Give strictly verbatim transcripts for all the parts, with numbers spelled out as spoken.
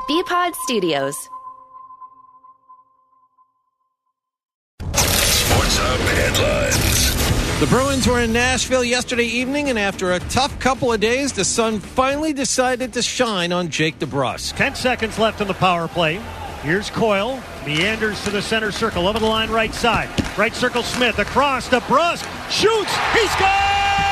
B-Pod Studios. Sports Hub headlines. The Bruins were in Nashville yesterday evening, and after a tough couple of days, the sun finally decided to shine on Jake DeBrusk. Ten seconds left on the power play. Here's Coyle. Meanders to the center circle, over the line, right side. Right circle, Smith. Across, DeBrusk. Shoots. He scores!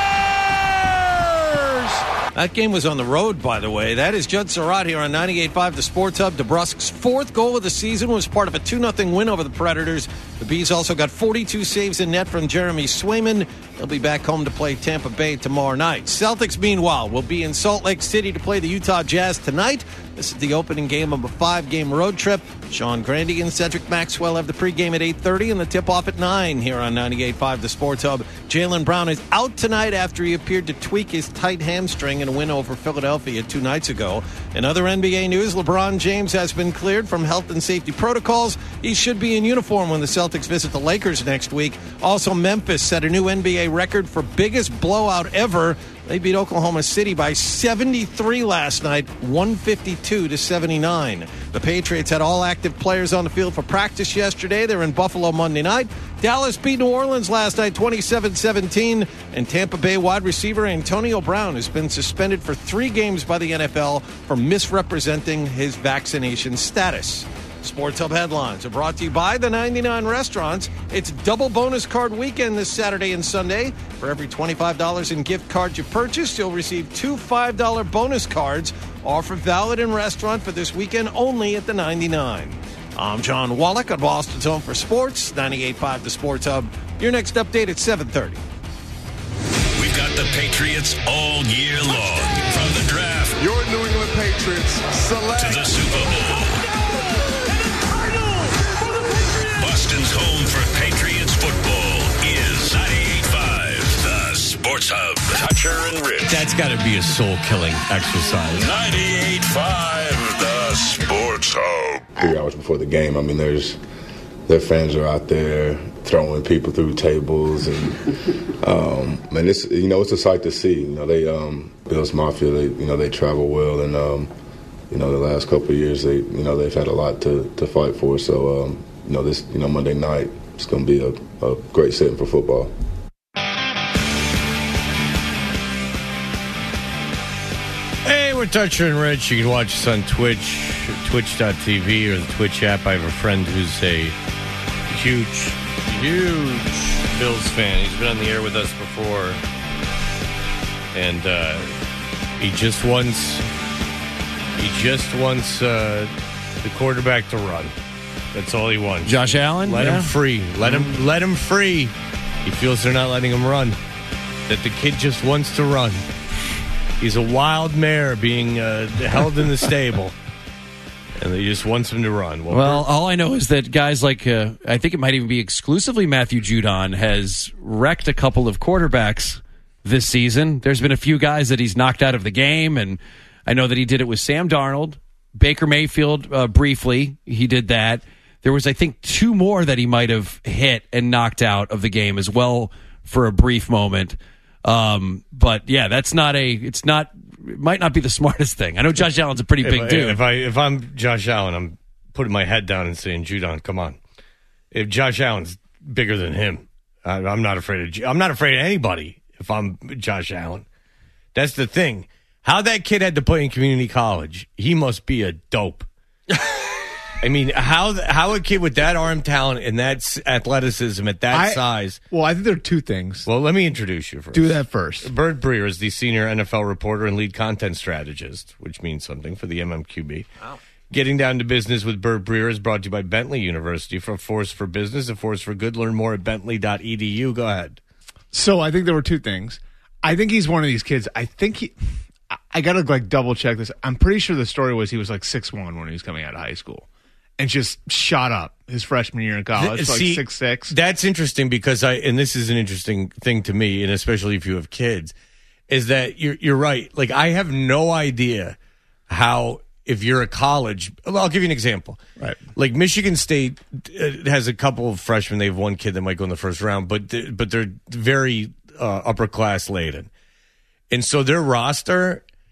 That game was on the road, by the way. That is Judd Surratt here on ninety-eight point five, the Sports Hub. DeBrusk's fourth goal of the season was part of a two nothing win over the Predators. The Bees also got forty-two saves in net from Jeremy Swayman. They'll be back home to play Tampa Bay tomorrow night. Celtics, meanwhile, will be in Salt Lake City to play the Utah Jazz tonight. This is the opening game of a five-game road trip. Sean Grandy and Cedric Maxwell have the pregame at eight thirty and the tip-off at nine here on ninety-eight point five, the Sports Hub. Jaylen Brown is out tonight after he appeared to tweak his tight hamstring in a win over Philadelphia two nights ago. In other N B A news, LeBron James has been cleared from health and safety protocols. He should be in uniform when the Celtics visit the Lakers next week. Also, Memphis set a new N B A record for biggest blowout ever. They beat Oklahoma City by seventy-three last night, one fifty-two to seventy-nine. The Patriots had all active players on the field for practice yesterday. They're in Buffalo Monday night. Dallas beat New Orleans last night, twenty-seven seventeen. And Tampa Bay wide receiver Antonio Brown has been suspended for three games by the N F L for misrepresenting his vaccination status. Sports Hub headlines are brought to you by the ninety-nine Restaurants. It's double bonus card weekend this Saturday and Sunday. For every twenty-five dollars in gift cards you purchase, you'll receive two five dollar bonus cards. Offer valid in restaurant for this weekend only at the ninety-nine. I'm John Wallach on Boston's Home for Sports, ninety-eight point five the Sports Hub. Your next update at seven thirty. We've got the Patriots all year long. From the draft, your New England Patriots select to the Super Bowl. Boston's home for Patriots football is ninety-eight point five, the Sports Hub. Toucher and Rich. That's got to be a soul-killing exercise. ninety-eight point five, the Sports Hub. Three hours before the game, I mean, there's their fans are out there throwing people through tables, and um, man, it's you know it's a sight to see. You know, they um, Bills Mafia, they you know they travel well, and um, you know the last couple of years they you know they've had a lot to, to fight for. So. Um, You know, this, you know, Monday night, it's going to be a, a great setting for football. Hey, we're Toucher and Rich. You can watch us on Twitch, twitch dot t v, or the Twitch app. I have a friend who's a huge, huge Bills fan. He's been on the air with us before. And uh, he just wants, he just wants uh, the quarterback to run. That's all he wants. Josh Allen? Let yeah. him free. Let mm-hmm. him let him free. He feels they're not letting him run. That the kid just wants to run. He's a wild mare being uh, held in the stable. And he just wants him to run. Well, well all I know is that guys like, uh, I think it might even be exclusively Matthew Judon, has wrecked a couple of quarterbacks this season. There's been a few guys that he's knocked out of the game, and I know that he did it with Sam Darnold. Baker Mayfield, uh, briefly, he did that. There was, I think, two more that he might have hit and knocked out of the game as well for a brief moment. Um, but yeah, that's not a. It's not. It might not be the smartest thing. I know Josh Allen's a pretty big if, dude. If I if I'm Josh Allen, I'm putting my head down and saying, Judon, come on. If Josh Allen's bigger than him, I, I'm not afraid of. I'm not afraid of anybody. If I'm Josh Allen, that's the thing. How that kid had to play in community college, he must be a dope. I mean, how how a kid with that arm talent and that athleticism at that I, size. Well, I think there are two things. Well, let me introduce you first. Do that first. Bert Breer is the senior N F L reporter and lead content strategist, which means something for the M M Q B. Wow. Getting Down to Business with Bert Breer is brought to you by Bentley University. For a force for business, a force for good. Learn more at bentley dot e d u. Go ahead. So I think there were two things. I think he's one of these kids. I think he... I got to like double check this. I'm pretty sure the story was he was like six one when he was coming out of high school and just shot up his freshman year in college, Th- like see, six six. That's interesting because I, and this is an interesting thing to me, and especially if you have kids, is that you're, you're right. Like, I have no idea how, if you're a college, well, I'll give you an example. Right. Like Michigan State has a couple of freshmen. They have one kid that might go in the first round, but, they're, but they're very uh, upper class laden. And so their roster,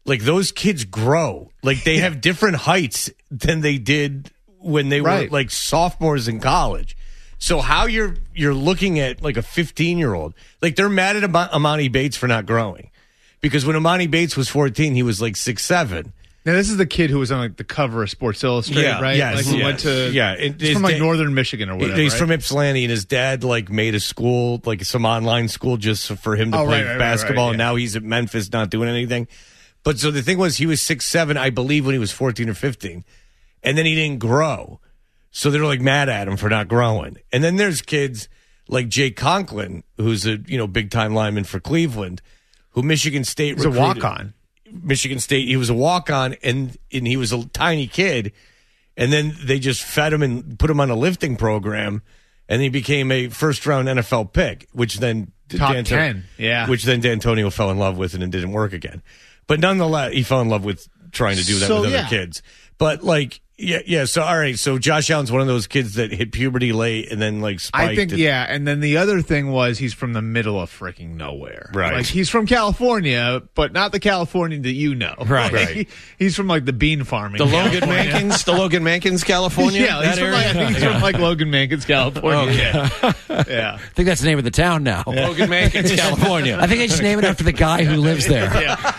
like those kids grow. Like they have different heights than they did when they Right. were like sophomores in college. So how you're you're looking at like a fifteen year old, like they're mad at Am- Amani Bates for not growing, because when Amani Bates was fourteen, he was like six seven. Now, this is the kid who was on like the cover of Sports Illustrated, Yeah, right? yes, like he yes. went to Yeah, it- he's his from like dad- northern Michigan or whatever. He's right? from Ypsilanti, and his dad like made a school, like some online school, just for him to Oh, play right, right, right, basketball. right, And yeah. now he's at Memphis, not doing anything. But so the thing was, he was six seven, I believe, when he was fourteen or fifteen, and then he didn't grow. So they're like mad at him for not growing. And then there's kids like Jake Conklin, who's a you know big time lineman for Cleveland, who Michigan State He's a recruited. walk on. Michigan State. He was a walk on, and and he was a tiny kid, and then they just fed him and put him on a lifting program, and he became a first round N F L pick, which then Top D'Anto- ten, yeah. which then D'Antonio fell in love with, and it didn't work again. But nonetheless, he fell in love with trying to do that So, with other yeah. kids. But like, yeah, yeah. So all right, so Josh Allen's one of those kids that hit puberty late and then like spiked. I think, and- yeah. And then the other thing was he's from the middle of freaking nowhere. Right. Like he's from California, but not the California that you know. Right. Like, Right. he's from like the bean farming. The Logan California. Mankins, the Logan Mankins, California. Yeah, he's that from area? like, I think he's from like Logan Mankins, California. Okay. Yeah. I think that's the name of the town now. Logan Mankins, California. I think they just name it after the guy who lives there.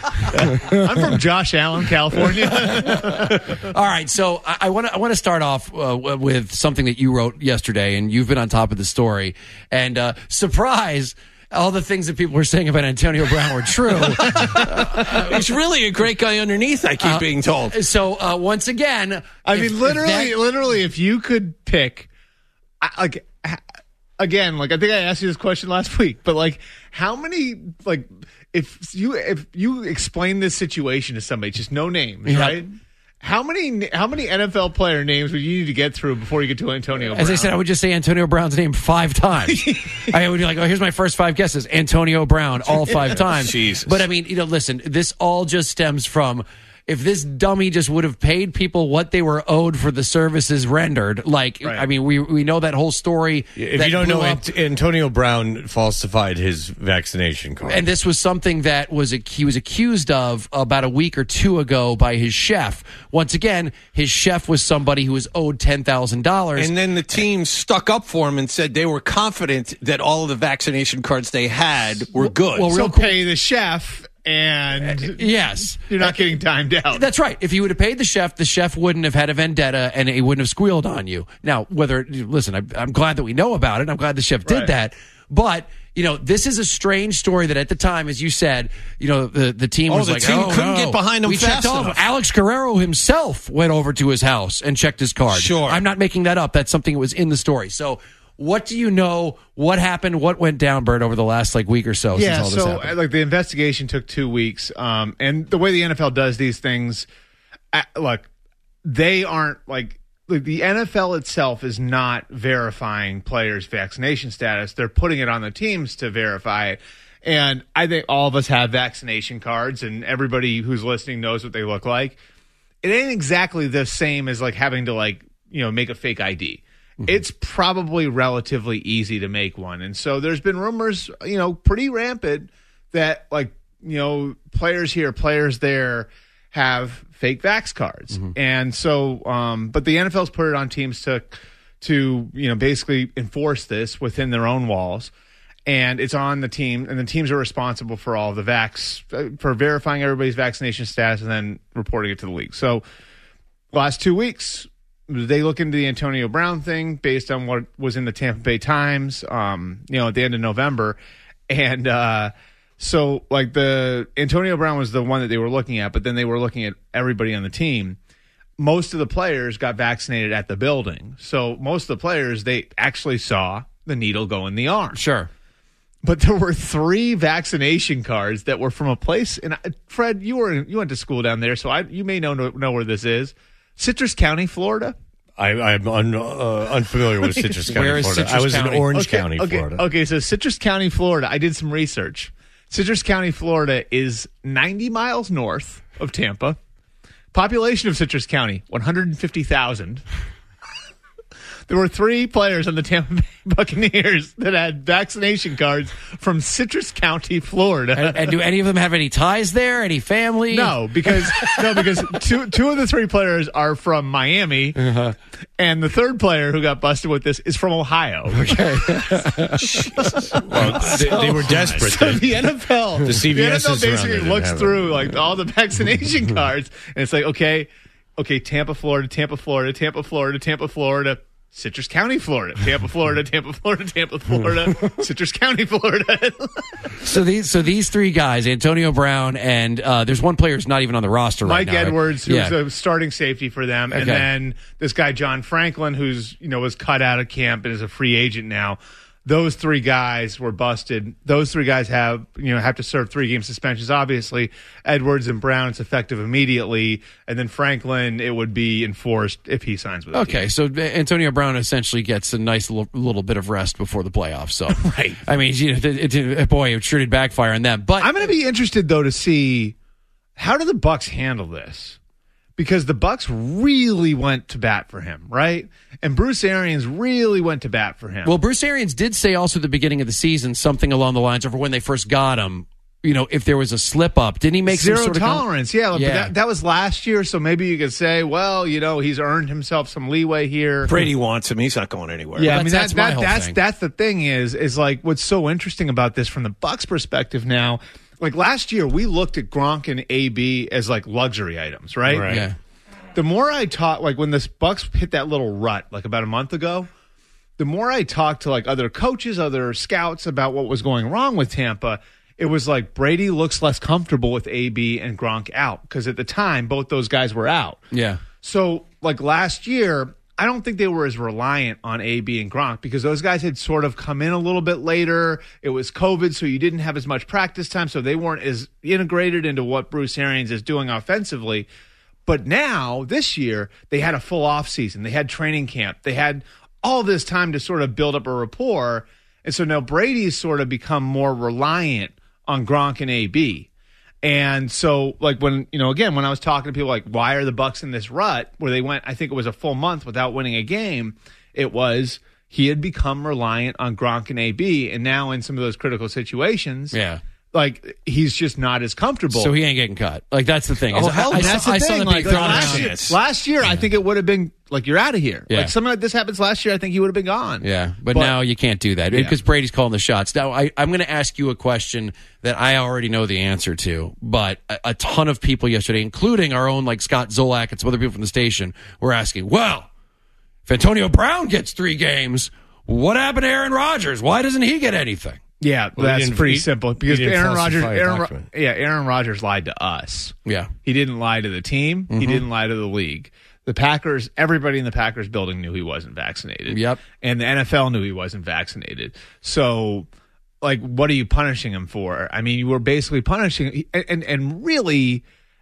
I'm from Josh Allen, California. All right, so I want to I want to start off uh, w- with something that you wrote yesterday, and you've been on top of the story. And uh, surprise, all the things that people were saying about Antonio Brown were true. He's really a great guy underneath, I keep being told. So uh, once again, I if- mean, if literally, that- literally, if you could pick, I- like, ha- again, like I think I asked you this question last week, but like, how many, like, if you if you explain this situation to somebody, just no names, Yeah. right? How many how many N F L player names would you need to get through before you get to Antonio Brown? As I said, I would just say Antonio Brown's name five times. I would be like, oh, here's my first five guesses. Antonio Brown, all five times. Jesus. But I mean, you know, listen, this all just stems from if this dummy just would have paid people what they were owed for the services rendered. Like, Right. I mean, we we know that whole story. If that you don't blew know, up. Ant- Antonio Brown falsified his vaccination card. And this was something that was he was accused of about a week or two ago by his chef. Once again, his chef was somebody who was owed ten thousand dollars. And then the team stuck up for him and said they were confident that all of the vaccination cards they had were good. well, so real quick- pay the chef, and Yes. you're not getting timed out. That's right. If you would have paid the chef, the chef wouldn't have had a vendetta and he wouldn't have squealed on you. Now, whether, listen, I'm, I'm glad that we know about it. I'm glad the chef did Right. that. But, you know, this is a strange story that at the time, as you said, you know, the, the team Oh, was the like, team oh, couldn't no. get behind him we fast checked all of enough. them. Alex Guerrero himself went over to his house and checked his card. Sure. I'm not making that up. That's something that was in the story. So, what do you know? What happened? What went down, Bert, over the last like week or so Yeah, since all this so happened? uh, like the investigation took two weeks, um, and the way the N F L does these things, uh, look, they aren't like, like the N F L itself is not verifying players' vaccination status. They're putting it on the teams to verify it. And I think all of us have vaccination cards, and everybody who's listening knows what they look like. It ain't exactly the same as like having to like, you know, make a fake I D. It's probably relatively easy to make one. And so there's been rumors, you know, pretty rampant that like, you know, players here, players there have fake vax cards. And so, um, but the N F L's put it on teams to, to, you know, basically enforce this within their own walls. And it's on the team, and the teams are responsible for all the vax, uh, for verifying everybody's vaccination status and then reporting it to the league. So last two weeks, they look into the Antonio Brown thing based on what was in the Tampa Bay Times, um, you know, at the end of November. And uh, so, like, the Antonio Brown was the one that they were looking at, but then they were looking at everybody on the team. Most of the players got vaccinated at the building. So most of the players, they actually saw the needle go in the arm. Sure. But there were three vaccination cards that were from a place. And I- Fred, you were you went to school down there, so I, you may know know where this is. Citrus County, Florida. I, I'm un, uh, unfamiliar with Citrus County, Where is Florida. Citrus I was County? in Orange Okay, County, okay, Florida. Okay, so Citrus County, Florida. I did some research. Citrus County, Florida is ninety miles north of Tampa. Population of Citrus County, one hundred fifty thousand. there were three players on the Tampa Bay Buccaneers that had vaccination cards from Citrus County, Florida. And, and do any of them have any ties there? Any family? No, because no, because two two of the three players are from Miami, uh-huh. and the third player who got busted with this is from Ohio. Okay. Well, they, they were desperate. So then. the N F L, the C V S the N F L basically looks through like all the vaccination cards, and it's like, okay, okay, Tampa, Florida, Tampa, Florida, Tampa, Florida, Tampa, Florida. Citrus County, Florida. Tampa, Florida. Tampa, Florida. Tampa, Florida. Citrus County, Florida. so these, so these three guys, Antonio Brown, and uh, there's one player who's not even on the roster right Mike now. Mike Edwards, who's yeah. a starting safety for them, Okay. and then this guy John Franklin, who's you know was cut out of camp and is a free agent now. Those three guys were busted. Those three guys have, you know, have to serve three game suspensions. Obviously, Edwards and Brown, it's effective immediately, and then Franklin, it would be enforced if he signs with. Okay, team. So Antonio Brown essentially gets a nice little, little bit of rest before the playoffs. So, right. I mean, you know, it, it, boy, it sure did backfire on them. But I'm going to be interested though to see how do the Bucs handle this. Because the Bucs really went to bat for him, right? And Bruce Arians really went to bat for him. Well, Bruce Arians did say also at the beginning of the season something along the lines of when they first got him, you know, if there was a slip up, didn't he make zero some sort tolerance? Of yeah, yeah. But that, that was last year, so maybe you could say, well, you know, he's earned himself some leeway here. Brady wants him; he's not going anywhere. Yeah, well, I mean that's, that, that's, that, my that's thing. that's the thing is is like what's so interesting about this from the Bucs perspective now. Like last year, we looked at Gronk and A B as like luxury items, right? Right. Yeah. The more I talk, like when the Bucs hit that little rut, like about a month ago, the more I talked to like other coaches, other scouts about what was going wrong with Tampa, it was like Brady looks less comfortable with A B and Gronk out because at the time both those guys were out. Yeah. So like last year, I don't think they were as reliant on A B and Gronk because those guys had sort of come in a little bit later. It was COVID, so you didn't have as much practice time, so they weren't as integrated into what Bruce Arians is doing offensively. But now, this year, they had a full offseason. They had training camp. They had all this time to sort of build up a rapport. And so now Brady's sort of become more reliant on Gronk and A B. And so, like, when, you know, again, when I was talking to people like, why are the Bucs in this rut where they went, I think it was a full month without winning a game, it was he had become reliant on Gronk and A B. And now in some of those critical situations, Yeah. like, he's just not as comfortable. So he ain't getting cut. Like, that's the thing. Oh, hell, I, that's I, the I thing. saw the Like, big like throw last, down. year, last year, I think it would have been like you're out of here. Yeah. Like something like this happens last year, I think he would have been gone. Yeah, but, But- now you can't do that Yeah. because Brady's calling the shots. Now, I, I'm going to ask you a question that I already know the answer to, but a, a ton of people yesterday, including our own like Scott Zolak and some other people from the station, were asking, well, if Antonio Brown gets three games, what happened to Aaron Rodgers? Why doesn't he get anything? Yeah, Well, he that's didn't- pretty he- simple he because didn't Aaron Rodgers, falsify a Aaron, Ro- document. yeah, Aaron Rodgers lied to us. Yeah. He didn't lie to the team. Mm-hmm. He didn't lie to the league. The Packers, everybody in the Packers building knew he wasn't vaccinated. Yep. And the N F L knew he wasn't vaccinated. So, like, what are you punishing him for? I mean, you were basically punishing, and and, and really,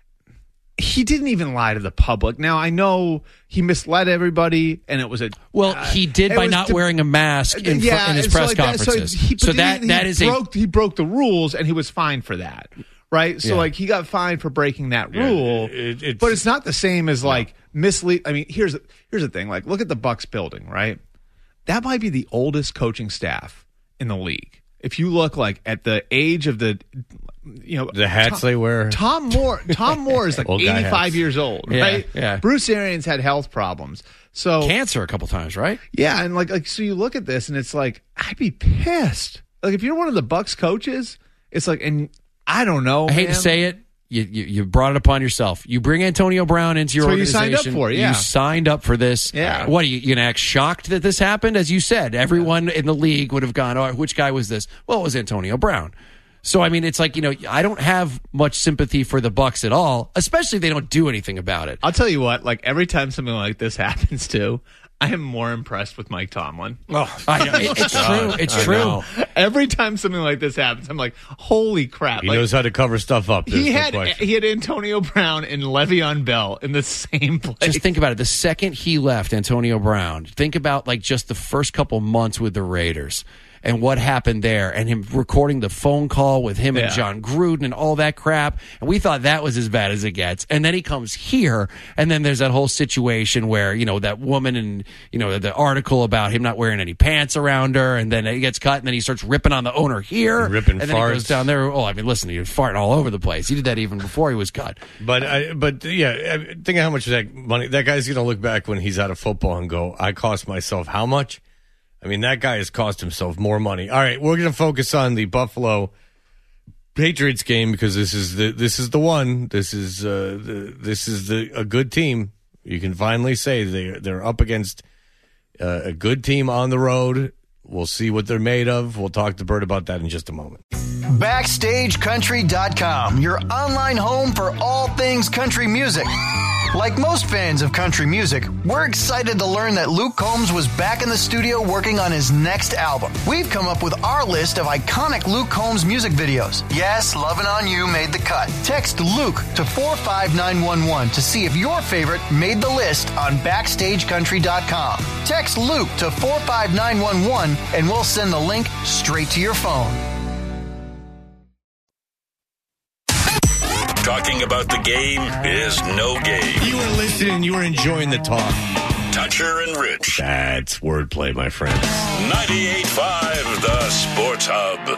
he didn't even lie to the public. Now, I know he misled everybody, and it was a Well, uh, he did it by was not to- wearing a mask in, fr- in his and so press like that- conferences. So, he, So but that he, that he is a broke, he broke the rules, and he was fined for that, right? So Yeah. like he got fined for breaking that rule, it- it's- but it's not the same as like mislead. I mean, here's here's the thing: like, look at the Bucs building, right? That might be the oldest coaching staff in the league. If you look like at the age of the, you know, The hats Tom, they wear. Tom Moore. Tom Moore is like Old guy eighty-five hats. years old, Yeah, right? yeah. Bruce Arians had health problems, so cancer a couple times, right? yeah, and like like so you look at this and it's like I'd be pissed. Like if you're one of the Bucs coaches, it's like and I don't know. I hate man. to say it. You, you you brought it upon yourself. You bring Antonio Brown into your That's what you signed organization. up for, yeah. You signed up for this. Yeah. What are you, you going to act shocked that this happened? As you said, everyone in the league would have gone, oh, which guy was this? Well, it was Antonio Brown. So, I mean, it's like, you know, I don't have much sympathy for the Bucs at all, especially if they don't do anything about it. I'll tell you what. Like every time something like this happens, too, I am more impressed with Mike Tomlin. Oh, I know. It, it's true. It's I true. know. Every time something like this happens, I'm like, holy crap! He like, knows how to cover stuff up. There's he no had question. he had Antonio Brown and Le'Veon Bell in the same place. Just think about it. The second he left, Antonio Brown, think about like just the first couple months with the Raiders. and what happened there, and him recording the phone call with him Yeah. and John Gruden and all that crap. And we thought that was as bad as it gets. And then he comes here, and then there's that whole situation where, you know, that woman and, you know, the article about him not wearing any pants around her, and then he gets cut, and then he starts ripping on the owner here. Ripping and then he goes farts. down there. Oh, I mean, listen, he was farting all over the place. He did that even before he was cut. But I, but yeah, I- think of how much that money that guy's going to look back when he's out of football and go, I cost myself how much? I mean, that guy has cost himself more money. All right, we're going to focus on the Buffalo Patriots game because this is the this is the one. This is uh, the, this is the a good team. You can finally say they they're up against uh, a good team on the road. We'll see what they're made of. We'll talk to Bert about that in just a moment. Backstage Country dot com, your online home for all things country music. Like most fans of country music, we're excited to learn that Luke Combs was back in the studio working on his next album. We've come up with our list of iconic Luke Combs music videos. Yes, Lovin' On You made the cut. Text Luke to four five nine one one to see if your favorite made the list on Backstage Country dot com. Text Luke to four five nine one one and we'll send the link straight to your phone. Talking about the game is no game. You were listening. You were enjoying the talk. Toucher and Rich. That's wordplay, my friends. ninety-eight point five, the Sports Hub.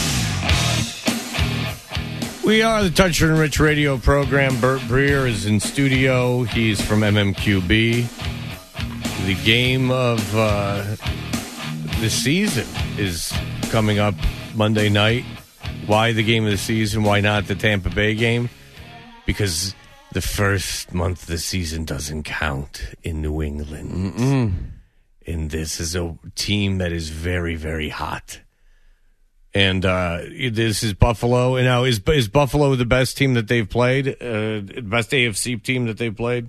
We are the Toucher and Rich radio program. Bert Breer is in studio. He's from M M Q B. The game of uh, the season is coming up Monday night. Why the game of the season? Why not the Tampa Bay game? Because the first month of the season doesn't count in New England. Mm-mm. And this is a team that is very, very hot. And uh, this is Buffalo. And now, is, is Buffalo the best team that they've played? Uh, best A F C team that they've played?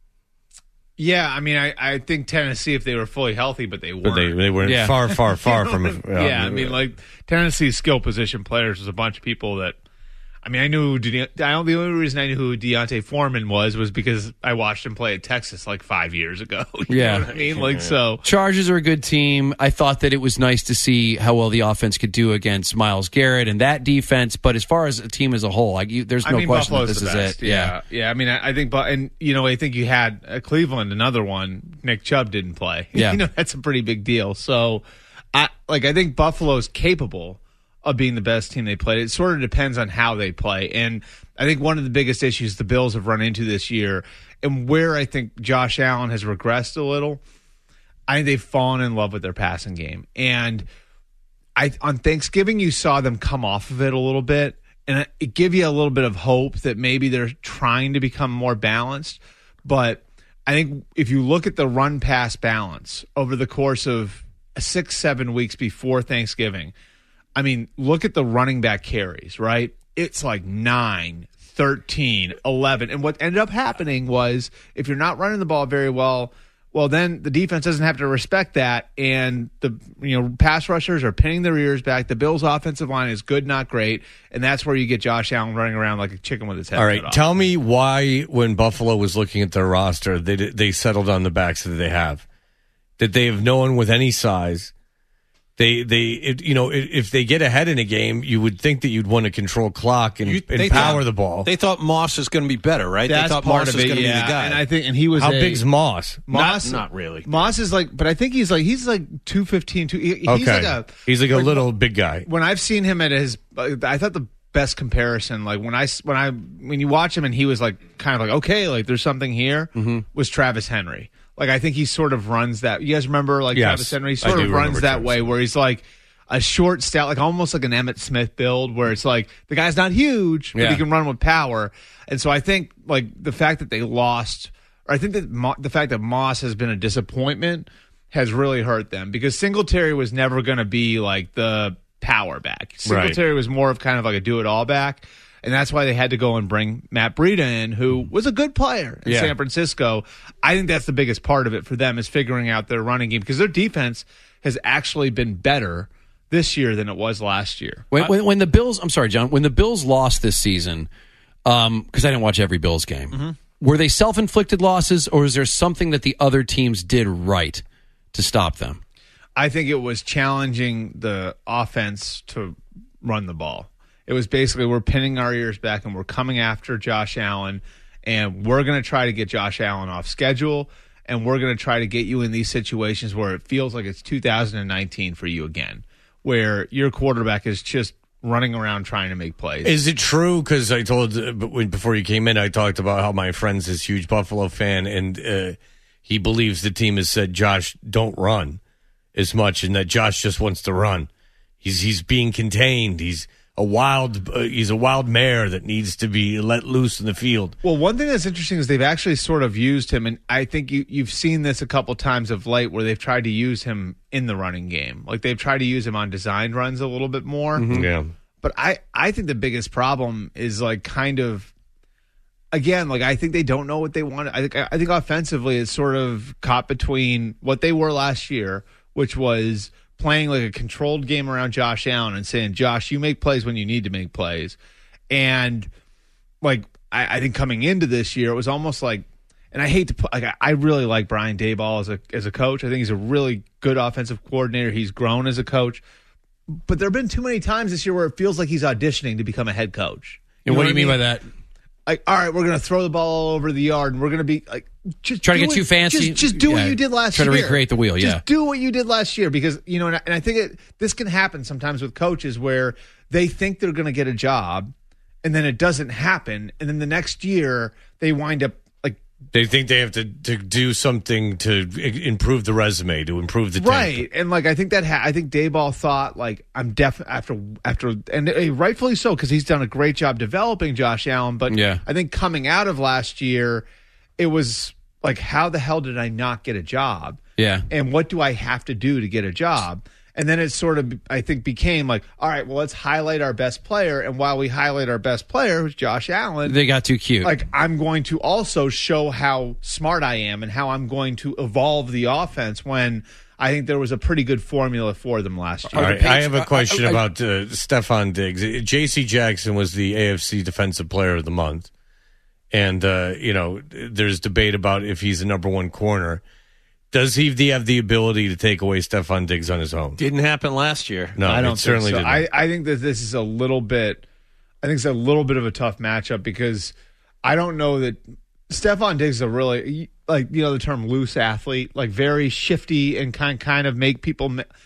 Yeah, I mean, I, I think Tennessee, if they were fully healthy, but they weren't. But they, they were Yeah. far, far, far from it. Yeah, I mean, like, Tennessee's skill position players was a bunch of people that, I mean, I knew who De- I don't, the only reason I knew who Deontay Foreman was was because I watched him play at Texas like five years ago. You Yeah. know what I mean? Like, so. Chargers are a good team. I thought that it was nice to see how well the offense could do against Myles Garrett and that defense. But as far as a team as a whole, like you, there's no I mean, question that Buffalo's this the is best. it. Yeah. yeah, I mean, I, I think, but and you know, I think you had uh, Cleveland, another one. Nick Chubb didn't play. Yeah. you know, that's a pretty big deal. So, I like, I think Buffalo's capable of being the best team they played. It sort of depends on how they play, and I think one of the biggest issues the Bills have run into this year, and where I think Josh Allen has regressed a little, I think they've fallen in love with their passing game, and I on Thanksgiving you saw them come off of it a little bit. And it give you a little bit of hope that maybe they're trying to become more balanced. But I think if you look at the run-pass balance over the course of six, seven weeks before Thanksgiving, I mean, look at the running back carries, right? It's like nine, thirteen, eleven. And what ended up happening was if you're not running the ball very well, well, then the defense doesn't have to respect that, and the you know pass rushers are pinning their ears back. The Bills' offensive line is good, not great, and that's where you get Josh Allen running around like a chicken with his head All cut right, off. tell me why when Buffalo was looking at their roster, they they settled on the backs that they have. That they have no one with any size. They they it, you know if they get ahead in a game, you would think that you'd want to control clock and, You- and they power thought- the ball. They thought Moss was going to be better, right? That's they thought part Moss of was it, going to yeah. be the guy. And I think, and he was How a, big's Moss? Moss? Not- not really. Moss is like, but I think he's like he's like two fifteen. Two, he- he's Okay, like a he's like a like, little big guy. When I've seen him at his, I thought the best comparison, like when I when I when you watch him and he was like kind of like okay, like there's something here, Mm-hmm. was Travis Henry. Like I think he sort of runs that. You guys remember like Yes, Travis Henry? He I sort do of remember runs that Travis way Henry. where he's like a short stout, like almost like an Emmitt Smith build, where it's like the guy's not huge, but Yeah. he can run with power. And so I think like the fact that they lost, or I think that Mo- the fact that Moss has been a disappointment has really hurt them because Singletary was never going to be like the power back. Singletary was more of kind of like a do it all back. And that's why they had to go and bring Matt Breida in, who was a good player in Yeah. San Francisco. I think that's the biggest part of it for them is figuring out their running game because their defense has actually been better this year than it was last year. When, when, when the Bills, I'm sorry, John, when the Bills lost this season, um, because I didn't watch every Bills game, Mm-hmm. were they self-inflicted losses, or is there something that the other teams did right to stop them? I think it was challenging the offense to run the ball. It was basically we're pinning our ears back and we're coming after Josh Allen, and we're going to try to get Josh Allen off schedule, and we're going to try to get you in these situations where it feels like it's two thousand nineteen for you again, where your quarterback is just running around trying to make plays. Is it true? Because I told, before you came in, I talked about how my friend's this huge Buffalo fan, and uh, he believes the team has said, Josh, don't run as much, and that Josh just wants to run. He's he's being contained. He's a wild uh, he's a wild mare that needs to be let loose in the field. Well, one thing that's interesting is they've actually sort of used him, and I think you, you've seen this a couple times of late where they've tried to use him in the running game. Like they've tried to use him on designed runs a little bit more. Mm-hmm. Yeah. But I, I think the biggest problem is like kind of, again, like I think they don't know what they want. I think I think offensively it's sort of caught between what they were last year, which was playing like a controlled game around Josh Allen and saying, Josh, you make plays when you need to make plays. And like, I, I think coming into this year, it was almost like, and I hate to put, like, I really like Brian Daboll as a, as a coach. I think he's a really good offensive coordinator. He's grown as a coach, but there have been too many times this year where it feels like he's auditioning to become a head coach. You and what do you mean by that? Like, all right, we're going to throw the ball all over the yard, and we're going to be like, just try to get what, too fancy. Just, just do yeah. what you did last try year. Try to recreate the wheel. Just yeah, do what you did last year, because you know, and I, and I think it, this can happen sometimes with coaches where they think they're going to get a job, and then it doesn't happen, and then the next year they wind up like they think they have to, to do something to improve the resume, to improve the right. tank. And like I think that ha- I think Daboll thought like I'm definitely after after and uh, rightfully so, because he's done a great job developing Josh Allen. But yeah. I think coming out of last year, it was like, how the hell did I not get a job? Yeah. And what do I have to do to get a job? And then it sort of, I think, became like, all right, well, let's highlight our best player. And while we highlight our best player, who's Josh Allen, they got too cute. Like, I'm going to also show how smart I am and how I'm going to evolve the offense, when I think there was a pretty good formula for them last year. All right, I have a question about uh, Stephon Diggs. J C Jackson was the A F C Defensive Player of the Month. And, uh, you know, there's debate about if he's the number one corner. Does he have the ability to take away Stephon Diggs on his own? Didn't happen last year. No, I don't it certainly think so. didn't. I, I think that this is a little bit, I think it's a little bit of a tough matchup, because I don't know that Stephon Diggs is a really, like, you know, the term loose athlete, like very shifty and kind kind of make people.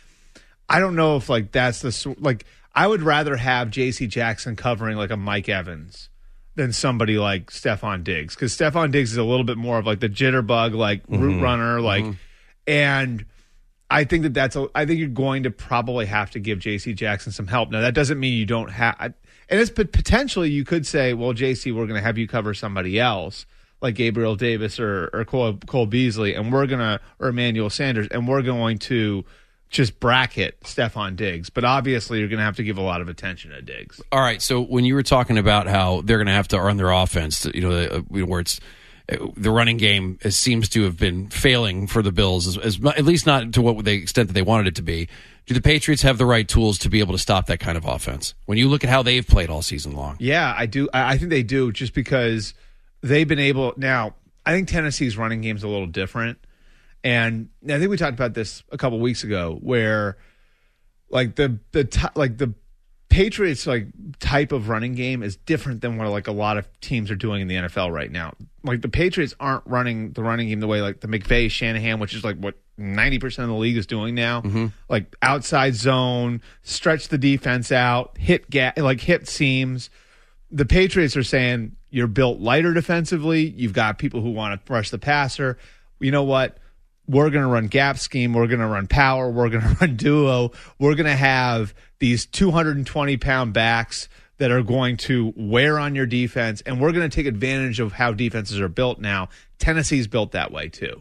I don't know if like that's the like. I would rather have J C Jackson covering like a Mike Evans than somebody like Stephon Diggs, because Stephon Diggs is a little bit more of like the jitterbug, like mm-hmm. route runner, like, mm-hmm. and I think that that's a, I think you're going to probably have to give J C Jackson some help. Now that doesn't mean you don't have, and it's potentially you could say, well, J C, we're going to have you cover somebody else like Gabriel Davis or or Cole, Cole Beasley, and we're gonna or Emmanuel Sanders, and we're going to just bracket Stephon Diggs. But obviously you're going to have to give a lot of attention to Diggs. All right, so when you were talking about how they're going to have to earn their offense, you know, where it's the running game is, seems to have been failing for the Bills, as, as at least not to what the extent that they wanted it to be. Do the Patriots have the right tools to be able to stop that kind of offense? When you look at how they've played all season long. Yeah, I do. I think they do, just because they've been able. Now, I think Tennessee's running game is a little different. And I think we talked about this a couple weeks ago, where like the the like the Patriots like type of running game is different than what like a lot of teams are doing in the N F L right now. Like the Patriots aren't running the running game the way like the McVay Shanahan, which is like what ninety percent of the league is doing now. Mm-hmm. Like outside zone, stretch the defense out, hit ga- like hit seams. The Patriots are saying you're built lighter defensively. You've got people who want to rush the passer. You know what? We're going to run gap scheme. We're going to run power. We're going to run duo. We're going to have these two hundred twenty pound backs that are going to wear on your defense, and we're going to take advantage of how defenses are built now. Tennessee's built that way too.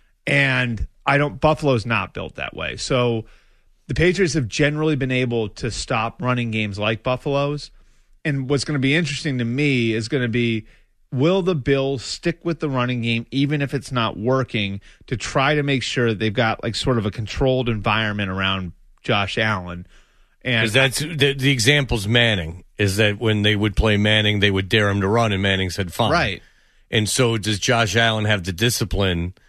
And I don't, Buffalo's not built that way. So the Patriots have generally been able to stop running games like Buffalo's. And what's going to be interesting to me is going to be, will the Bills stick with the running game even if it's not working, to try to make sure that they've got like sort of a controlled environment around Josh Allen? And that's the, the example's Manning, is that when they would play Manning, they would dare him to run, and Manning said fine. Right. And so does Josh Allen have the discipline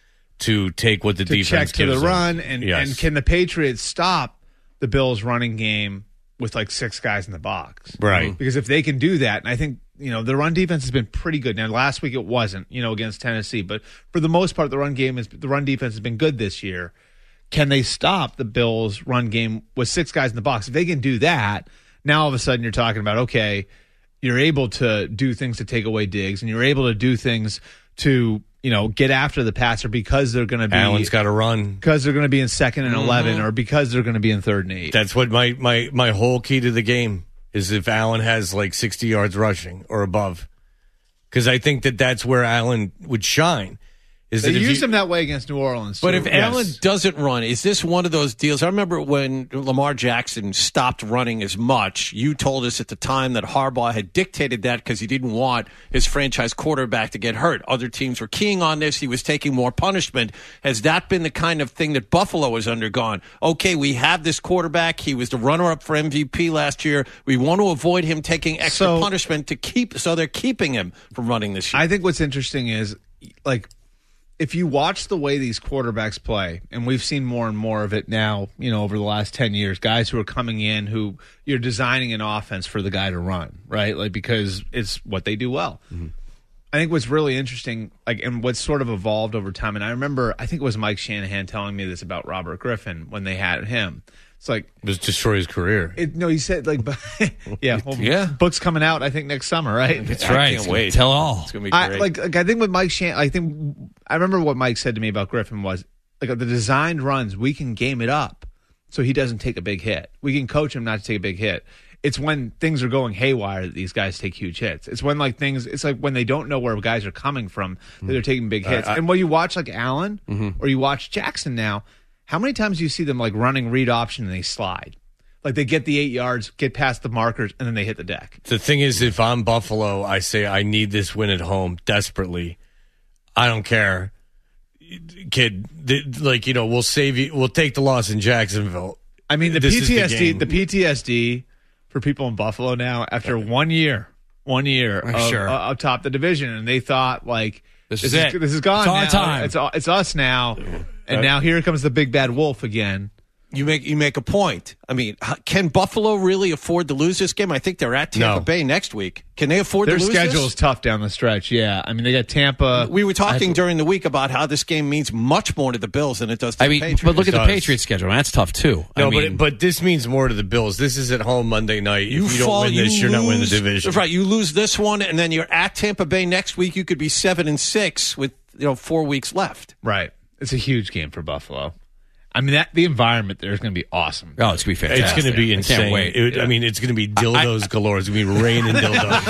to take what the to defense check to gives the them. run, and, Yes. and can the Patriots stop the Bills' running game with like six guys in the box? Right. Because if they can do that, and I think, you know, the run defense has been pretty good. Now, last week it wasn't, you know, against Tennessee, but for the most part, the run game is the run defense has been good this year. Can they stop the Bills' run game with six guys in the box? If they can do that, now all of a sudden you're talking about, okay, you're able to do things to take away Diggs, and you're able to do things to, you know, get after the passer because they're going to be Allen's got to run because they're going to be in second and Mm-hmm. eleven, or because they're going to be in third and eight. That's what my, my, my whole key to the game is if Allen has like sixty yards rushing or above. Because I think that that's where Allen would shine. Is They that if used you, him that way against New Orleans. But too. if Yes. Allen doesn't run, is this one of those deals? I remember when Lamar Jackson stopped running as much, you told us at the time that Harbaugh had dictated that because he didn't want his franchise quarterback to get hurt. Other teams were keying on this. He was taking more punishment. Has that been the kind of thing that Buffalo has undergone? Okay, we have this quarterback. He was the runner-up for M V P last year. We want to avoid him taking extra So- punishment to keep, so they're keeping him from running this year. I think what's interesting is, like, if you watch the way these quarterbacks play, and we've seen more and more of it now, you know, over the last ten years, guys who are coming in who you're designing an offense for the guy to run, right? Like, because it's what they do well. Mm-hmm. I think what's really interesting, like, and what's sort of evolved over time, and I remember, I think it was Mike Shanahan telling me this about Robert Griffin when they had him. It's like, it was destroy his career. it, no, he said, like, yeah, well, Yeah. book's coming out, I think, next summer, right? That's I right. can't wait. Tell all. It's going to be I, great. like, like I think with Mike Shan, I think I remember what Mike said to me about Griffin was like the designed runs we can game it up so he doesn't take a big hit. We can coach him not to take a big hit. It's when things are going haywire that these guys take huge hits. It's when like things. It's like when they don't know where guys are coming from that they're taking big hits. I- and when you watch like Allen Mm-hmm. or you watch Jackson now, how many times do you see them like running read option and they slide? Like they get the eight yards, get past the markers, and then they hit the deck. The thing is, if I'm Buffalo, I say I need this win at home desperately. I don't care, kid. Th- Like, you know, we'll save you. We'll take the loss in Jacksonville. I mean, the This is P T S D, game. the, P T S D for people in Buffalo now after one year, one year of, Sure. uh, of top the division, and they thought like This is it. This is gone. It's our now. time. It's it's us now, and now here comes the big bad wolf again. You make you make a point. I mean, h- can Buffalo really afford to lose this game? I think they're at Tampa No. Bay next week. Can they afford Their to lose schedule this? is tough down the stretch. Yeah, I mean they got Tampa. We were talking during the week about how this game means much more to the Bills than it does to I the mean, Patriots. but look at the does. Patriots schedule. That's tough too. No, I mean, but but this means more to the Bills. This is at home Monday night. If you, don't fall- win this, you you're not winning the lose- division. Right, you lose this one, and then you're at Tampa Bay next week. You could be seven and six with you know four weeks left. Right, it's a huge game for Buffalo. I mean that the environment there is going to be awesome. oh, it's gonna be fantastic. It's going to be I insane. can't wait. It- I mean, it's going to be dildos galore. It's going to be rain and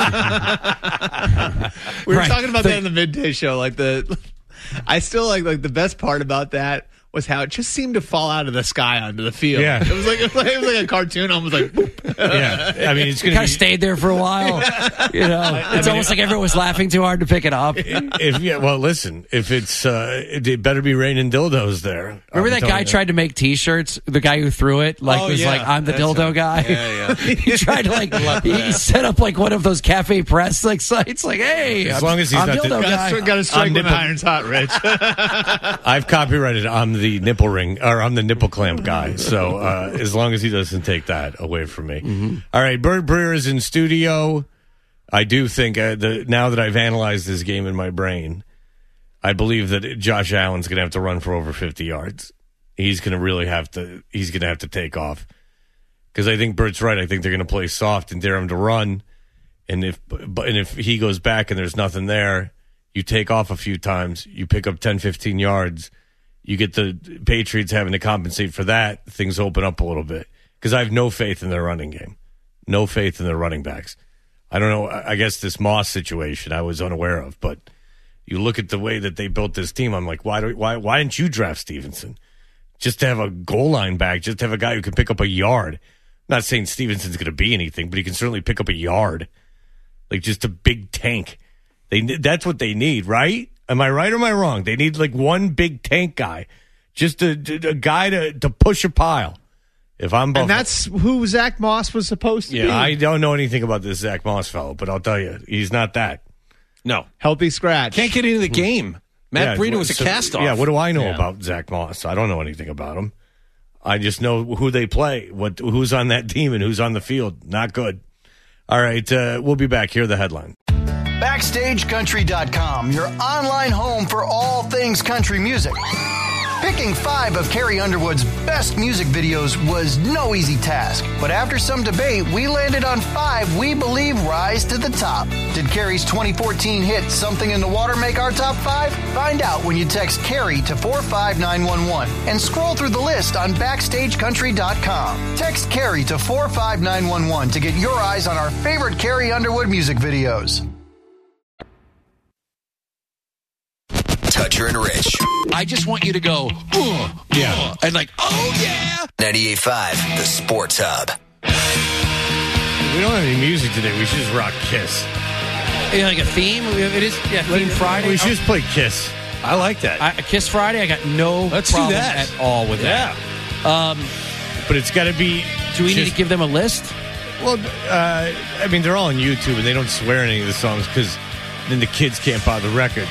dildos. We were Right. talking about The- that in the midday show. Like the, I still like like the best part about that was how it just seemed to fall out of the sky onto the field. Yeah. it was like it was like, it was like a cartoon, almost like. Boop. Yeah, I mean, it's going kind to of be. stayed there for a while. You know, it's almost like everyone was laughing too hard to pick it up. If yeah, well, listen. If it's, uh, it better be raining dildos there. Remember I'm that telling guy you. tried to make T-shirts? The guy who threw it, like, Oh, was yeah. like, "I'm the That's dildo right. guy." Yeah, yeah. He tried to like, he set up like one of those cafe press like sites, like, "Hey, As I'm, long as he's I'm not the- dildo guy." Got to got to strike I'm when the nipple- iron's hot, Rich. I've copyrighted. I'm the nipple ring, or I'm the nipple clamp guy. So uh, as long as he doesn't take that away from me. Mm-hmm. All right, Bird Breer is in studio. I do think uh, the, now that I've analyzed this game in my brain, I believe that Josh Allen's going to have to run for over fifty yards. He's going to really have to. He's going to have to take off because I think Bert's right. I think they're going to play soft and dare him to run. And if but and if he goes back and there's nothing there, you take off a few times, you pick up ten, fifteen yards. You get the Patriots having to compensate for that. Things open up a little bit because I have no faith in their running game, no faith in their running backs. I don't know. I guess this Moss situation I was unaware of, but you look at the way that they built this team. I'm like, why do why why didn't you draft Stevenson just to have a goal line back, just to have a guy who can pick up a yard? I'm not saying Stevenson's going to be anything, but he can certainly pick up a yard, like just a big tank. They that's what they need, right? Am I right or am I wrong? They need like one big tank guy, just a, a guy to, to push a pile. If I'm Buffalo. And that's who Zach Moss was supposed to be. Yeah, I don't know anything about this Zach Moss fellow, but I'll tell you, he's not that. No, Healthy scratch. can't get into the game. Matt Yeah, Breida was a so- cast-off. Yeah, what do I know Yeah. about Zach Moss? I don't know anything about him. I just know who they play, what who's on that team, and who's on the field. Not good. All right, uh, we'll be back. Here are the headlines. Backstage Country dot com, your online home for all things country music. Picking five of Carrie Underwood's best music videos was no easy task, but after some debate, we landed on five we believe rise to the top. Did Carrie's twenty fourteen hit Something in the Water make our top five? Find out when you text Carrie to four five nine one one and scroll through the list on Backstage Country dot com. Text Carrie to four five nine one one to get your eyes on our favorite Carrie Underwood music videos. Toucher and Rich. I just want you to go, uh, Yeah. uh, and like, oh yeah. ninety-eight point five, the Sports Hub. We don't have any music today. We should just rock Kiss. Yeah, like a theme. It is yeah, theme Friday. We should just play Kiss. I like that. I, Kiss Friday. I got no Let's do problem that. at all with yeah. that. Um, But it's got to be. do we need just- to give them a list? Well, uh, I mean, they're all on YouTube, and they don't swear in any of the songs because then the kids can't buy the records.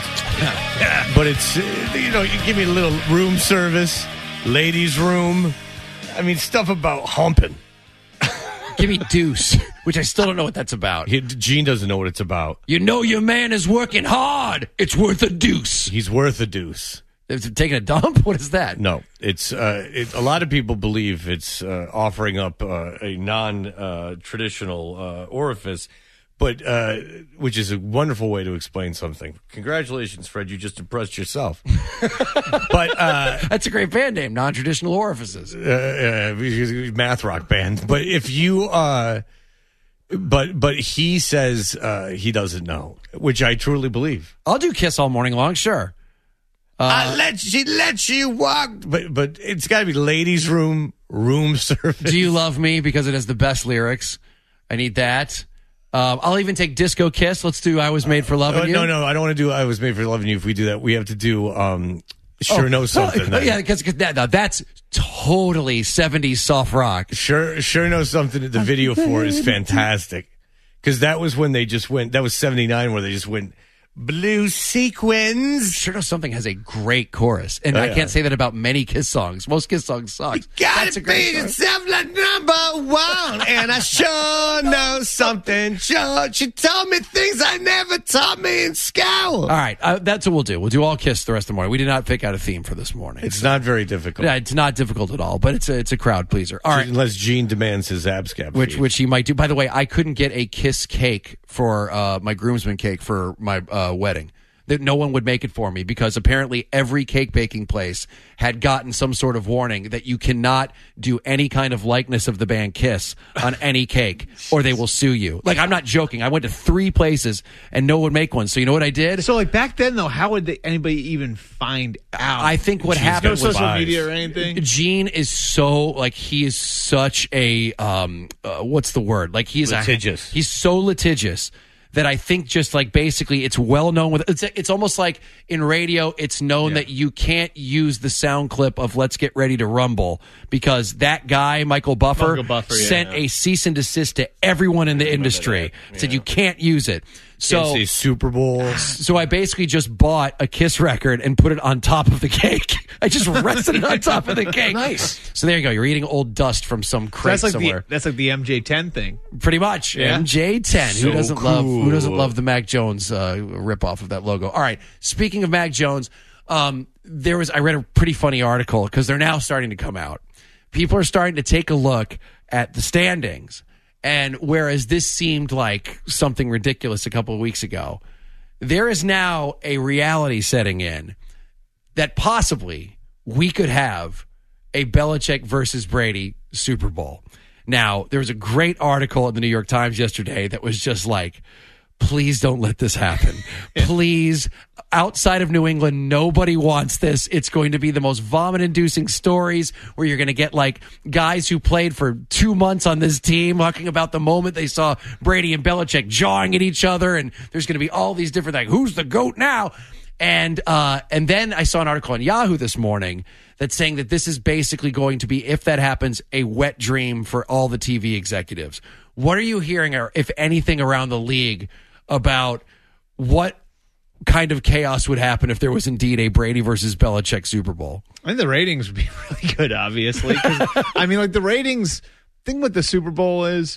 But it's, uh, you know, you give me a little room service, ladies' room. I mean, stuff about humping. Give me Deuce, which I still don't know what that's about. He, Gene doesn't know what it's about. You know your man is working hard. It's worth a deuce. He's worth a deuce. Is it taking a dump? What is that? No, it's uh, it, a lot of people believe it's uh, offering up uh, a non-traditional uh, orifice, but uh, which is a wonderful way to explain something. Congratulations, Fred! You just impressed yourself. But uh, That's a great band name, Non-Traditional Orifices. uh, uh, math rock band. But if you, uh, but but he says uh, he doesn't know, which I truly believe. I'll do Kiss all morning long, sure. I let she let you walk, but but it's got to be ladies' room, room service. Do You Love Me? Because it has the best lyrics. I need that. Um, I'll even take Disco Kiss. Let's do I Was Made for Loving Uh, You. no, no, I don't want to do I Was Made for Loving You. If we do that, we have to do um, Sure Oh, Know Something. Oh, then. yeah, because that, now that's totally seventies soft rock. Sure, Sure Know Something. The video for is fantastic because that was when they just went. That was seventy-nine where they just went blue sequins. Sure Know Something has a great chorus, and Oh, I yeah. can't say that about many Kiss songs. Most Kiss songs suck. That's a great chorus. yourself like number one, and I sure know something. Sure, she told me things I never taught me in school. All right, uh, that's what we'll do. We'll do all Kiss the rest of the morning. We did not pick out a theme for this morning. It's not very difficult. Yeah, it's not difficult at all, but it's a it's a crowd pleaser. All right, Unless Gene demands his abscap. which fee. which he might do. By the way, I couldn't get a Kiss cake for uh, my groomsman cake for my uh, wedding. That no one would make it for me because apparently every cake baking place had gotten some sort of warning that you cannot do any kind of likeness of the band Kiss on any cake or they will sue you. Like, I'm not joking. I went to three places and no one would make one. So you know what I did? So, like, back then, though, how would they, anybody even find out? I think what Gene's happened no was social eyes. media or anything? Gene is so like he is such a um uh, what's the word like he's Litigious. A, he's so litigious that I think just like basically it's well known with it's it's almost like in radio it's known that you can't use the sound clip of Let's Get Ready to Rumble because that guy Michael Buffer, Michael Buffer, yeah, sent yeah. a cease and desist to everyone in the industry said you can't use it. Can't So say Super Bowl. so I basically just bought a Kiss record and put it on top of the cake. I just rested it on top of the cake. Nice. So there you go. You're eating old dust from some So crate that's like somewhere. the that's like the M J ten thing. Pretty much. Yeah. M J ten. So who doesn't love Who cool. doesn't love the Mac Jones uh, ripoff of that logo? All right. Speaking of Mac Jones, um, there was I read a pretty funny article because they're now starting to come out. People are starting to take a look at the standings. And whereas this seemed like something ridiculous a couple of weeks ago, there is now a reality setting in that possibly we could have a Belichick versus Brady Super Bowl. Now, there was a great article in the New York Times yesterday that was just like, please don't let this happen. Please, outside of New England, nobody wants this. It's going to be the most vomit-inducing stories where you're going to get like guys who played for two months on this team talking about the moment they saw Brady and Belichick jawing at each other, and there's going to be all these different like, who's the GOAT now? And uh, and then I saw an article on Yahoo this morning that's saying that this is basically going to be, if that happens, a wet dream for all the T V executives. What are you hearing, or if anything, around the league about what kind of chaos would happen if there was indeed a Brady versus Belichick Super Bowl. I think the ratings would be really good, obviously. 'Cause, I mean, like the ratings thing with the Super Bowl is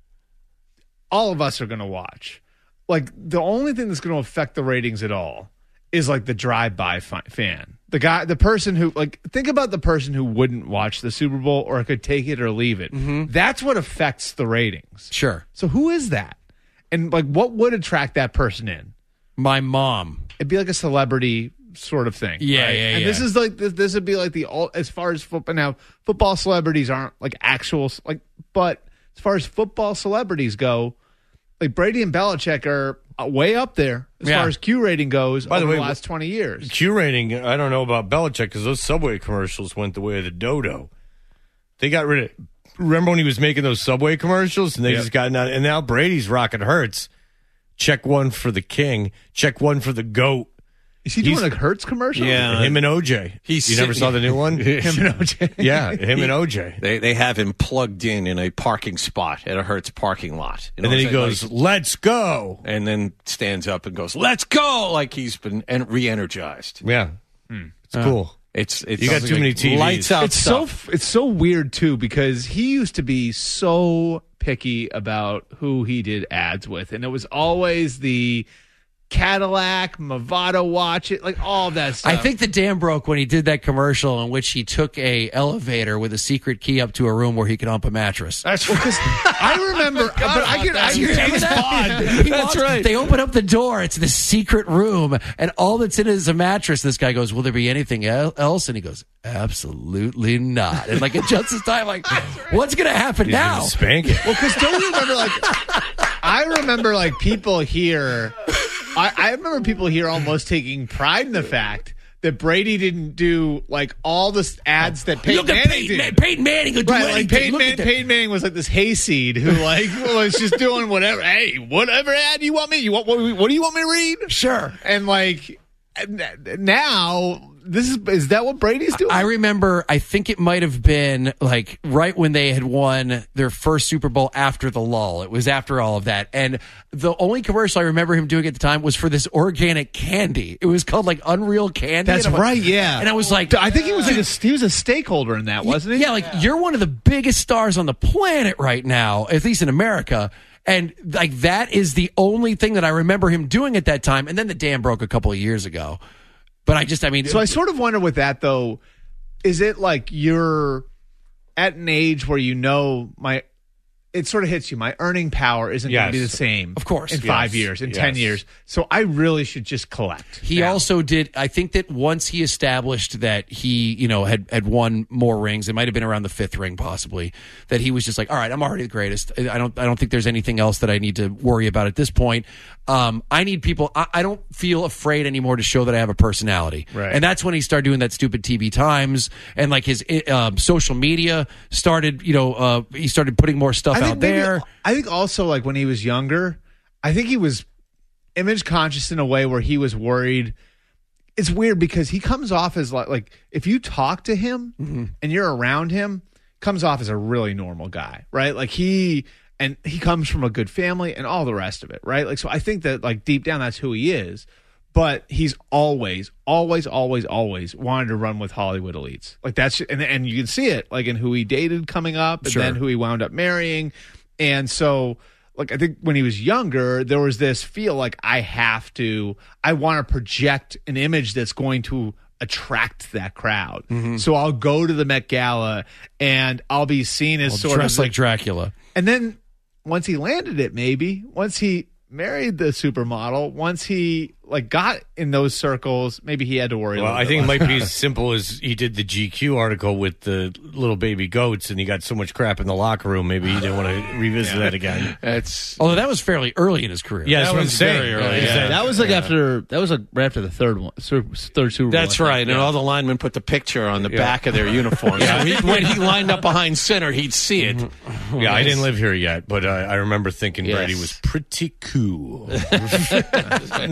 all of us are going to watch. Like the only thing that's going to affect the ratings at all is like the drive-by fi- fan. The guy, the person who, like, think about the person who wouldn't watch the Super Bowl or could take it or leave it. Mm-hmm. That's what affects the ratings. Sure. So who is that? And like, what would attract that person in? My mom. It'd be like a celebrity sort of thing. Yeah, right? yeah, And yeah. this is like this. This would be like the all as far as football. Now, football celebrities aren't like actual like, but as far as football celebrities go, like Brady and Belichick are way up there as Yeah. far as Q rating goes By the over way, the last twenty years. Q rating, I don't know about Belichick because those Subway commercials went the way of the dodo. They got rid of. Remember when he was making those Subway commercials and they Yep. just got out, and now Brady's rocking Hurts. Check one for the king. Check one for the goat. Is he doing a Hertz commercial? Yeah, him and O J. He's you never sitting- saw the new one? Him and O J. Yeah, him and O J. They they have him plugged in in a parking spot at a Hertz parking lot. You know And then he what I'm goes, saying? "Let's go!" Like, and then stands up and goes, "Let's go!" Like he's been en- re-energized. Yeah, it's cool. It's it's You got too many T Vs. lights out It's so stuff. it's so weird too because he used to be so picky about who he did ads with, and it was always the Cadillac, Movado watch, it like all of that stuff. I think the dam broke when he did that commercial in which he took a elevator with a secret key up to a room where he could hump a mattress. that's because I remember, but I could. I Do you could remember that? He That's walks- right. They open up the door. It's this secret room, and all that's in it is a mattress. This guy goes, "Will there be anything el- else?" And he goes, "Absolutely not." And like adjusts his time, like, what's going to happen He's now? gonna spank it. Well, because don't you remember, like, I remember, like, people here, I, I remember people here almost taking pride in the fact that Brady didn't do, like, all the ads that Peyton Look at Manning Peyton, did. Man- Peyton Manning could do Right, like anything. Peyton, Look Man- at that. Peyton Manning was like this hayseed who, like, was just doing whatever. Hey, whatever ad you want me, you want what, what do you want me to read? Sure. And like now, this is is that what Brady's doing? I remember, I think it might have been like right when they had won their first Super Bowl after the lull. It was after all of that. And the only commercial I remember him doing at the time was for this organic candy. It was called like Unreal Candy. That's And I'm like- right, yeah. And I was like, I think he was like a, he was a stakeholder in that, wasn't he? yeah, like you're one of the biggest stars on the planet right now, at least in America. And like that is the only thing that I remember him doing at that time. And then the dam broke a couple of years ago. But I just, I mean, So I sort of wonder with that though, is it like you're at an age where you know my it sort of hits you. My earning power isn't going to be the Yes. same, Of course. in Yes. five years, in ten Yes. years. So I really should just collect. He now. also did. I think that once he established that he, you know, had had won more rings, it might have been around the fifth ring, possibly. That he was just like, all right, I'm already the greatest. I don't, I don't think there's anything else that I need to worry about at this point. Um, I need people. I, I don't feel afraid anymore to show that I have a personality. Right. And that's when he started doing that stupid T V Times and like his uh, social media started. You know, uh, he started putting more stuff I think out maybe- there. I think also like when he was younger, I think he was image conscious in a way where he was worried. It's weird because he comes off as like like if you talk to him Mm-hmm. and you're around him, comes off as a really normal guy, right? Like he and he comes from a good family and all the rest of it, right? Like so I think that like deep down that's who he is. But he's always, always, always, always wanted to run with Hollywood elites. Like that's and and you can see it like in who he dated coming up and Sure. then who he wound up marrying. And so like I think when he was younger, there was this feel like I have to I want to project an image that's going to attract that crowd. Mm-hmm. So I'll go to the Met Gala and I'll be seen as sort Dressed of like Dracula. and then once he landed it, maybe once he married the supermodel, once he like got in those circles, maybe he had to worry. Well, a little I bit think it less. might be as simple as he did the G Q article with the little baby goats, and he got so much crap in the locker room. Maybe he didn't want to revisit that again. It's Although that was fairly early in his career. Yeah, that's That what I'm was saying. very early, Yeah. yeah. That was like after that was like right after the third one, sur- third Super Bowl. That's I think. right, and all the linemen put the picture on the back of their uniforms. So he, when he lined up behind center, he'd see it. Yeah, I didn't live here yet, but uh, I remember thinking Yes. Brady was pretty cool. Not as cool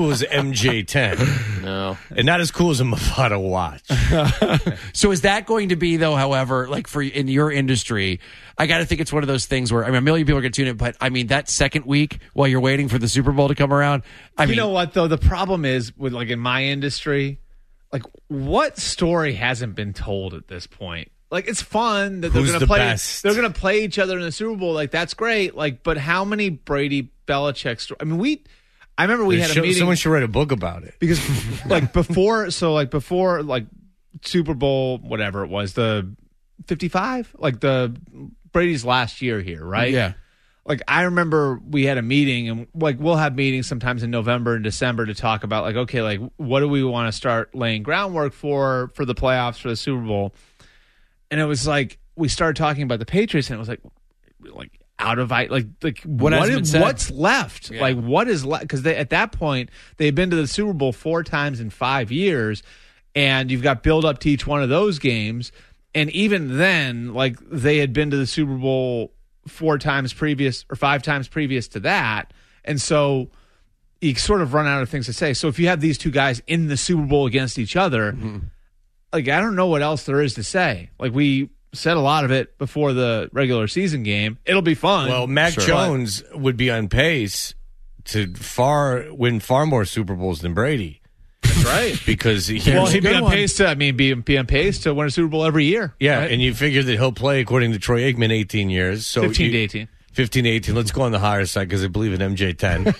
cool as M J ten. No. And not as cool as a Movado watch. So is that going to be, though, however, like for in your industry, I got to think it's one of those things where, I mean, a million people are going to tune in, but I mean, that second week while you're waiting for the Super Bowl to come around, I you mean. know what, though? The problem is with, like, in my industry, like, what story hasn't been told at this point? Like, it's fun that they're Who's going the to play. best? They're going to play each other in the Super Bowl. Like, that's great. Like, but how many Brady Belichick stories? I mean, we. I remember we had a Show- meeting. Someone should write a book about it. Because, like, before, so, like, before, like, Super Bowl, whatever it was, the fifty-five, like, the Brady's last year here, right? Yeah. Like, I remember we had a meeting, and, like, we'll have meetings sometimes in November and December to talk about, like, okay, like, what do we want to start laying groundwork for, for the playoffs, for the Super Bowl? And it was like, we started talking about the Patriots, and it was like, like, out of like like What what hasn't been is, said? what's left? Yeah. Like what is left? Because at that point they had been to the Super Bowl four times in five years, and you've got build up to each one of those games. And even then, like they had been to the Super Bowl four times previous or five times previous to that, and so you sort of run out of things to say. So if you have these two guys in the Super Bowl against each other, mm-hmm. like I don't know what else there is to say. Like we said a lot of it before the regular season game. It'll be fun. Well, Mac Sure. Jones would be on pace to far win far more Super Bowls than Brady. That's right. Because he, well, he'd be on pace to. I mean, be, be on pace to win a Super Bowl every year. yeah, right? and you figure that he'll play, according to Troy Aikman, eighteen years. So fifteen you, to eighteen. fifteen to eighteen. Let's go on the higher side because I believe in M J ten.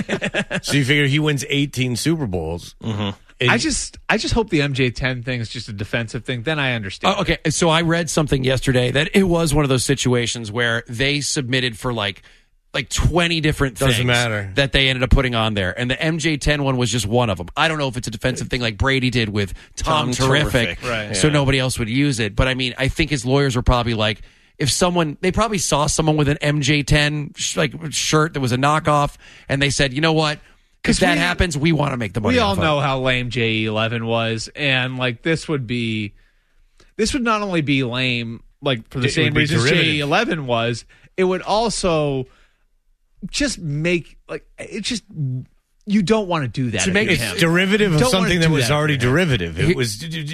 So you figure he wins eighteen Super Bowls. Mm-hmm. I just, I just hope the M J ten thing is just a defensive thing. Then I understand. Oh, okay, so I read something yesterday that it was one of those situations where they submitted for like like twenty different things. Doesn't matter. That they ended up putting on there, and the M J ten one was just one of them. I don't know if it's a defensive thing like Brady did with Tom, Tom Terrific, Terrific. Right. so Yeah. nobody else would use it. But I mean, I think his lawyers were probably like, if someone, they probably saw someone with an M J ten sh- like shirt that was a knockoff, and they said, you know what? If that we- happens, we want to make the money. We all off of it. know how lame J eleven was, and like this would be, this would not only be lame, like for the It same would be reasons derivative. J eleven was, it would also just make like it just. You don't want to do that. To if make you're it him. Derivative of Don't wanna something that do was that already for him. derivative. It was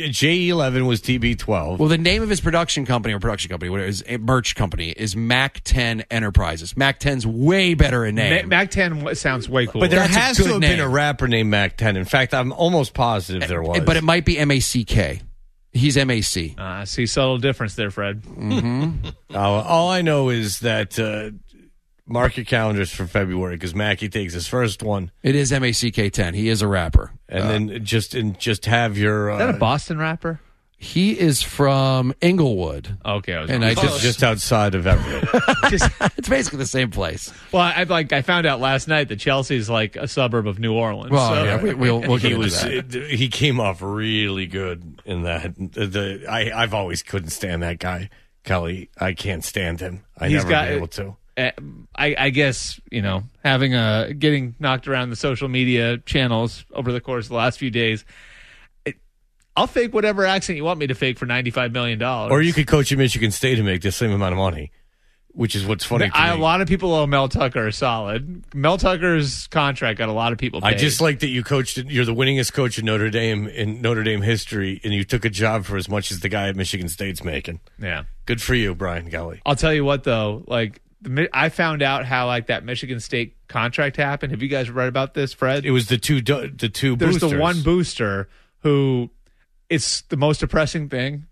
J eleven was T B twelve. Well, the name of his production company or production company, whatever, his merch company is Mac ten Enterprises. Mac ten's way better in Ma- name. Mac ten w- sounds way cool. But there That's a has to good have been name. a rapper named Mac ten. In fact, I'm almost positive there was. But it might be M A C K. He's M A C. uh, see subtle difference there, Fred. Uh, all I know is that uh, mark your calendars for February because Mackie takes his first one, It is M A C K ten. He is a rapper. and then just and just have your. Uh, Is that a Boston rapper? He is from Inglewood. Okay, I was And wrong. I just, just outside of Everett. Just- It's basically the same place. well, I like I found out last night that Chelsea's like a suburb of New Orleans. Well, so- yeah, we, we'll, we'll get he into was that. he came off really good in that. The, the I I've always couldn't stand that guy Kelly. I can't stand him. I He's never got- been able to. Uh, I, I guess you know having a getting knocked around the social media channels over the course of the last few days. It, I'll fake whatever accent you want me to fake for ninety five million dollars. Or you could coach at Michigan State and make the same amount of money, which is what's funny to I, a me. lot of people owe Mel Tucker a solid. Mel Tucker's contract got a lot of people paid. I just like that you coached. You're the winningest coach in Notre Dame in Notre Dame history, and you took a job for as much as the guy at Michigan State's making. yeah. Good for you, Brian Kelly. I'll tell you what though, like the, Mi- I found out how like that Michigan State contract happened. Have you guys read about this, Fred? It was the two do- the two There's boosters. the one booster who it's the most depressing thing.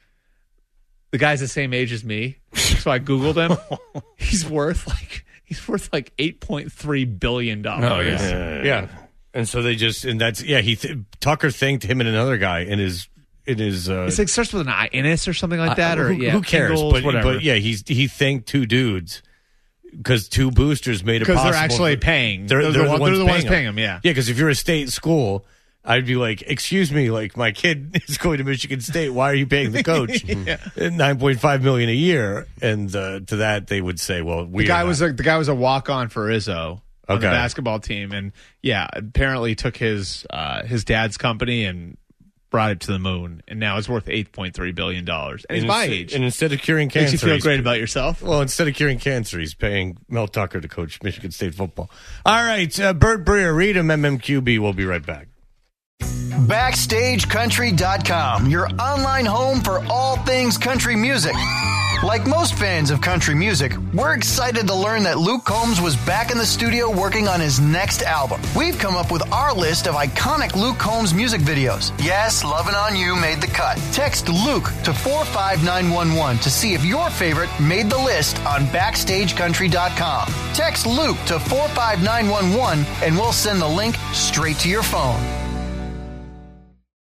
The guy's the same age as me, so I googled him. He's worth like he's worth like eight point three billion dollars. Oh, yeah. Uh, yeah, and so they just and that's yeah. He th- Tucker thanked him and another guy in his in his. Uh, It's like starts with an I, Innis or something like that, or who, yeah, who cares? Ingalls, But, whatever. but yeah, he's he thanked two dudes because two boosters made it because possible. they're actually for- paying. They're, They're, they're the, one- they're the ones him. paying him. Yeah. Yeah, because if you're a state school, I'd be like, excuse me, like my kid is going to Michigan State. Why are you paying the coach nine point five million a year? And uh, to that, they would say, well, we The guy are was not. a, the guy was a walk on for Izzo on the Okay. basketball team, and yeah, apparently took his uh, his dad's company and brought it to the moon, and now it's worth eight point three billion dollars. And he's my instead, age. And instead of curing cancer, makes you feel he's- great about yourself. Well, instead of curing cancer, he's paying Mel Tucker to coach Michigan State football. All right, uh, Bert Breer, read him, M M Q B. We'll be right back. Backstage Country dot com, your online home for all things country music. Like most fans of country music, we're excited to learn that Luke Combs was back in the studio working on his next album. We've come up with our list of iconic Luke Combs music videos. Yes, Lovin' On You made the cut. Text Luke to four five nine one one to see if your favorite made the list on Backstage Country dot com. Text Luke to four five nine one one and we'll send the link straight to your phone.